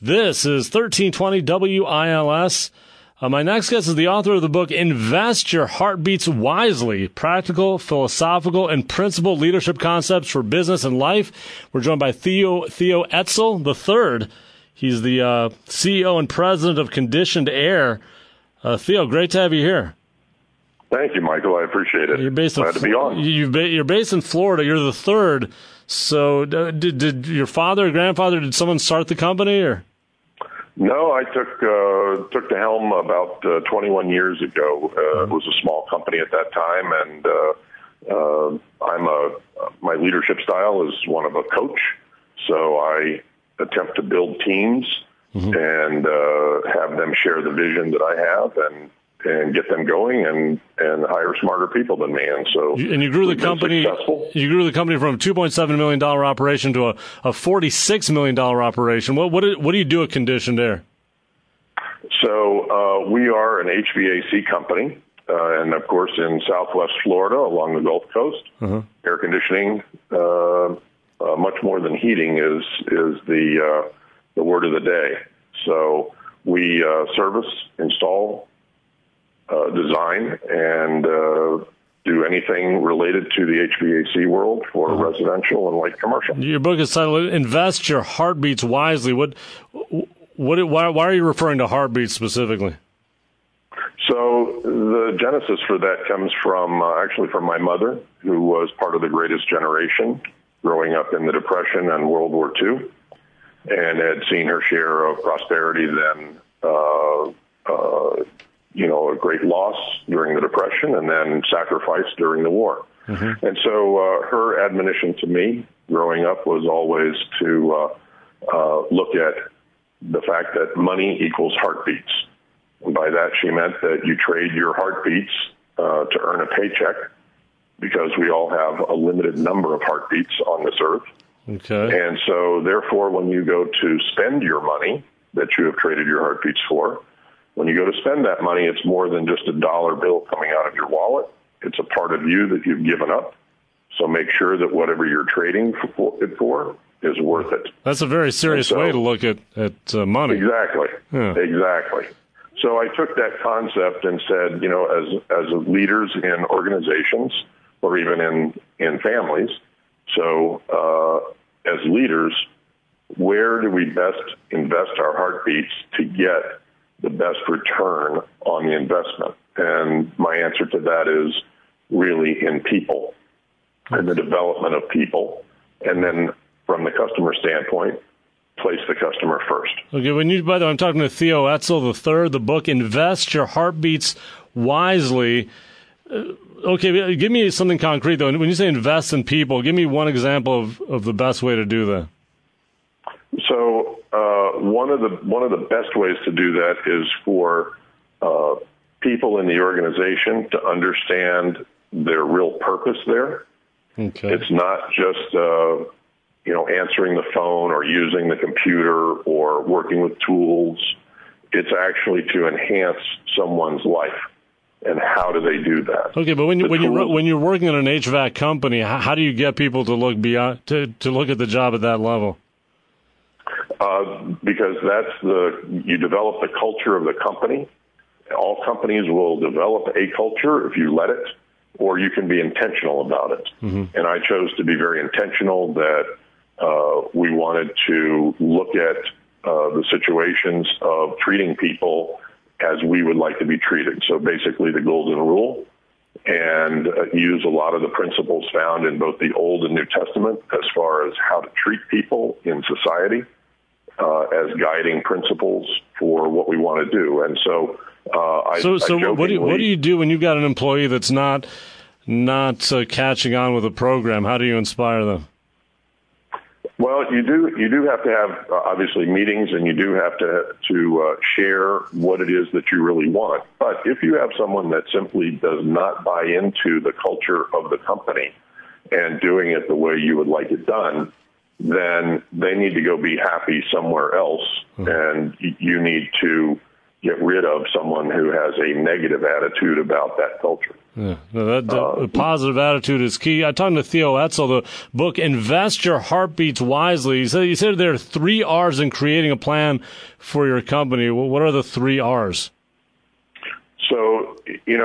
This is 1320 WILS. My next guest is the author of the book, Invest Your Heartbeats Wisely, Practical, Philosophical, and Principled Leadership Concepts for Business and Life. We're joined by Theo Etzel III. He's the CEO and president of Conditioned Air. Theo, great to have you here. Thank you, Michael. I appreciate it. You're based Glad to be on. You're based in Florida. You're the third. So did your father or grandfather, did someone start the company? Or? No, I took the helm about 21 years ago. It was a small company at that time, and my leadership style is one of a coach. So I attempt to build teams and have them share the vision that I have and get them going and hire smarter people than me. And so you grew the company. Successful. You grew the company from a $2.7 million operation to a $46 million operation. What do you do at Conditioned Air? So we are an HVAC company, and of course in Southwest Florida along the Gulf Coast, air conditioning, much more than heating is the word of the day. So we service, install, design, and do anything related to the HVAC world for residential and light commercial. Your book is titled "Invest Your Heartbeats Wisely." Why are you referring to heartbeats specifically? So the genesis for that comes from actually from my mother, who was part of the greatest generation growing up in the Depression and World War II, and had seen her share of prosperity then. A great loss during the Depression and then sacrifice during the war. And so her admonition to me growing up was always to look at the fact that money equals heartbeats. And by that she meant that you trade your heartbeats to earn a paycheck, because we all have a limited number of heartbeats on this earth. Okay. And so therefore when you go to spend your money that you have traded your heartbeats for, when you go to spend that money, it's more than just a dollar bill coming out of your wallet. It's a part of you that you've given up. So make sure that whatever you're trading it for is worth it. That's a very serious way to look at money. Exactly. Yeah. Exactly. So I took that concept and said, as leaders in organizations or even in families, so as leaders, where do we best invest our heartbeats to get the best return on the investment? And my answer to that is really in people and the development of people. And then from the customer standpoint, place the customer first. Okay, by the way, I'm talking to Theo Etzel III, the book, Invest Your Heartbeats Wisely. Okay, give me something concrete, though. When you say invest in people, give me one example of the best way to do that. So one of the best ways to do that is for people in the organization to understand their real purpose there. Okay. It's not just answering the phone or using the computer or working with tools. It's actually to enhance someone's life. And how do they do that? Okay, but when you're working at an HVAC company, how do you get people to look beyond to look at the job at that level? Because you develop the culture of the company. All companies will develop a culture if you let it, or you can be intentional about it. And I chose to be very intentional that we wanted to look at the situations of treating people as we would like to be treated. So basically the golden rule, and use a lot of the principles found in both the Old and New Testament as far as how to treat people in society as guiding principles for what we want to do. And so what do you do when you've got an employee that's not catching on with a program? How do you inspire them? Well, you do have to have obviously meetings, and you do have to share what it is that you really want. But if you have someone that simply does not buy into the culture of the company and doing it the way you would like it done, then they need to go be happy somewhere else, and you need to get rid of someone who has a negative attitude about that culture. Yeah, no, the positive attitude is key. I talked to Theo Etzel, the book Invest Your Heartbeats Wisely. You said there are 3 R's in creating a plan for your company. What are the 3 R's? So,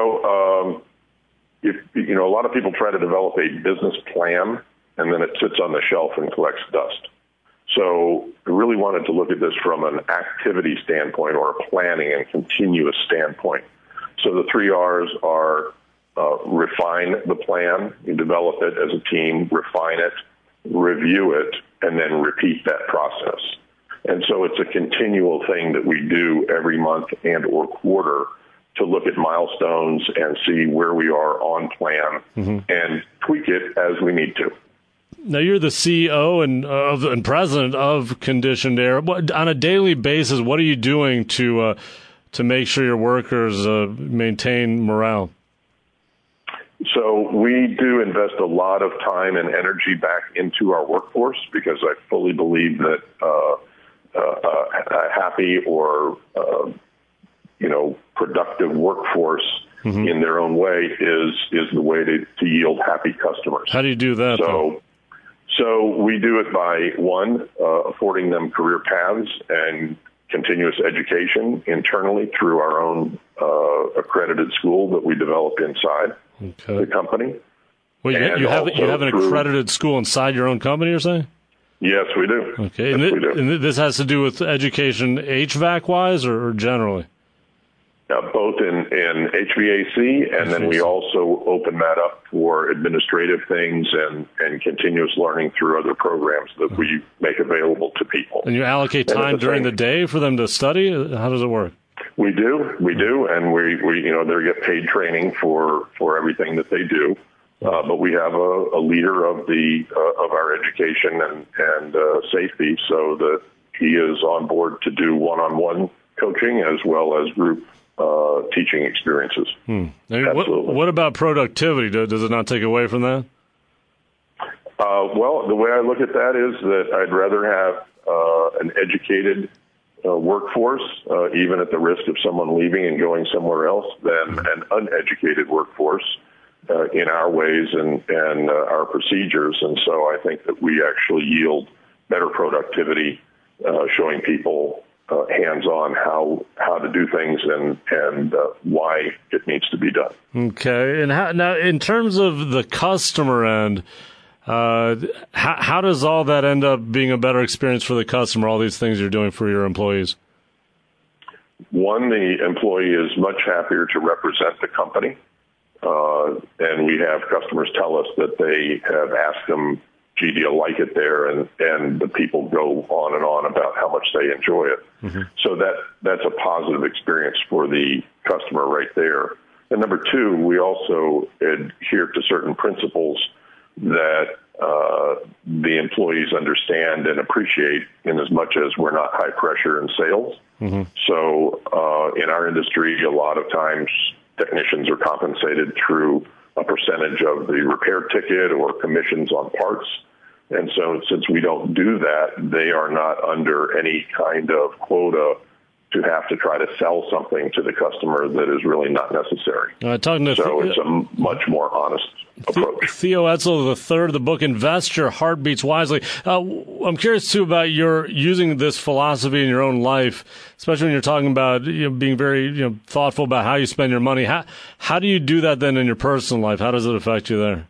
a lot of people try to develop a business plan, and then it sits on the shelf and collects dust. So I really wanted to look at this from an activity standpoint or a planning and continuous standpoint. So the 3 R's are refine the plan, you develop it as a team, refine it, review it, and then repeat that process. And so it's a continual thing that we do every month and or quarter to look at milestones and see where we are on plan and tweak it as we need to. Now, you're the CEO and president of Conditioned Air. On a daily basis, what are you doing to make sure your workers maintain morale? So we do invest a lot of time and energy back into our workforce because I fully believe that a happy or productive workforce in their own way is the way to yield happy customers. How do you do that? So we do it by, one, affording them career paths and continuous education internally through our own accredited school that we developed inside the company. Well, you have an accredited school inside your own company, you're saying? Yes, we do. Okay, yes, we do. And this has to do with education HVAC-wise or generally? Both in HVAC, and then we also open that up for administrative things and continuous learning through other programs that we make available to people. And you allocate time during the day for them to study? How does it work? We do, and we they get paid training for everything that they do. But we have a leader of our education and safety, so that he is on board to do one-on-one coaching as well as group teaching experiences. Absolutely. What about productivity? Does it not take away from that? Well, the way I look at that is that I'd rather have an educated workforce, even at the risk of someone leaving and going somewhere else, than an uneducated workforce in our ways and our procedures. And so I think that we actually yield better productivity, showing people hands-on how to do things and why it needs to be done. Okay. And now, in terms of the customer end, how does all that end up being a better experience for the customer, all these things you're doing for your employees? One, the employee is much happier to represent the company. And we have customers tell us that they have asked them, gee, do you like it there? And the people go on and on about how much they enjoy it. So that's a positive experience for the customer right there. And number two, we also adhere to certain principles that the employees understand and appreciate, in as much as we're not high pressure in sales. So in our industry, a lot of times technicians are compensated through a percentage of the repair ticket or commissions on parts. And so since we don't do that, they are not under any kind of quota to have to try to sell something to the customer that is really not necessary. So it's a much more honest approach. Theo Etzel III, the book Invest Your Heartbeats Wisely. I'm curious, too, about your using this philosophy in your own life, especially when you're talking about being very thoughtful about how you spend your money. How do you do that then in your personal life? How does it affect you there?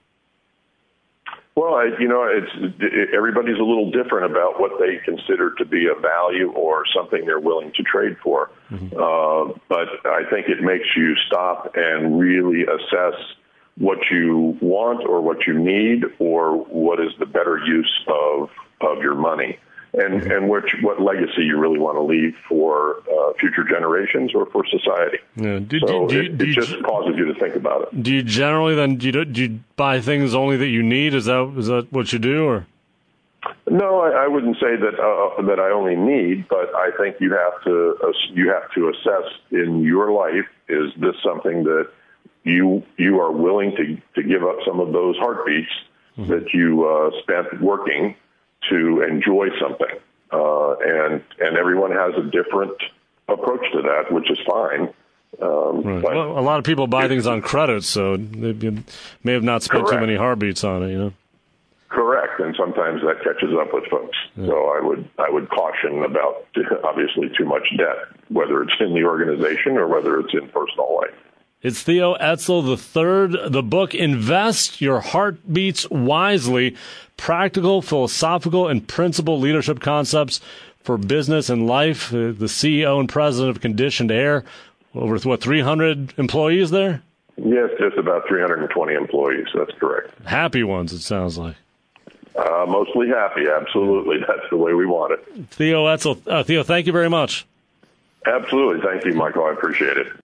Well, everybody's a little different about what they consider to be a value or something they're willing to trade for. But I think it makes you stop and really assess what you want or what you need or what is the better use of your money. And what legacy you really want to leave for future generations or for society. Yeah. It just causes you to think about it. Do you generally then do you buy things only that you need? Is that what you do, or? No, I wouldn't say that I only need, but I think you have to assess in your life, is this something that you are willing to give up some of those heartbeats that you spent working to enjoy something, and everyone has a different approach to that, which is fine. Right. Well, a lot of people buy things on credit, so they may have not spent too many heartbeats on it, you know? Correct, and sometimes that catches up with folks. Yeah. So I would caution about, obviously, too much debt, whether it's in the organization or whether it's in personal life. It's Theo Etzel III. The book, Invest Your Heartbeats Wisely, Practical, Philosophical, and Principled Leadership Concepts for Business and Life. The CEO and president of Conditioned Air. Over, 300 employees there? Yes, just about 320 employees. That's correct. Happy ones, it sounds like. Mostly happy, absolutely. That's the way we want it. Theo Etzel. Theo, thank you very much. Absolutely. Thank you, Michael. I appreciate it.